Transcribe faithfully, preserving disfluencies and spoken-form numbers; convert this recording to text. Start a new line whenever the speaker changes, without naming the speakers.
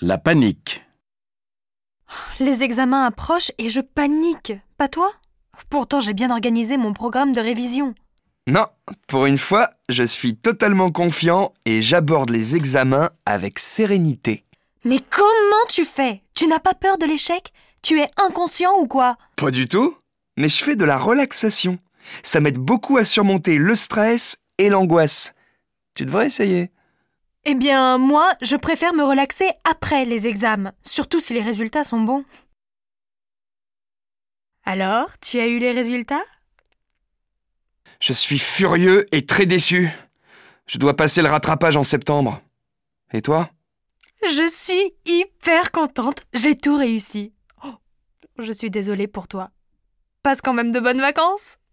La panique.
Les examens approchent et je panique. Pas toi ? Pourtant, j'ai bien organisé mon programme de révision.
Non, pour une fois, je suis totalement confiant et j'aborde les examens avec sérénité.
Mais comment tu fais ? Tu n'as pas peur de l'échec ? Tu es inconscient ou quoi ?
Pas du tout, mais je fais de la relaxation. Ça m'aide beaucoup à surmonter le stress et l'angoisse. Tu devrais essayer.
Eh bien, moi, je préfère me relaxer après les examens, surtout si les résultats sont bons. Alors, tu as eu les résultats ?
Je suis furieux et très déçu. Je dois passer le rattrapage en septembre. Et toi ?
Je suis hyper contente. J'ai tout réussi. Oh, je suis désolée pour toi. Passe quand même de bonnes vacances.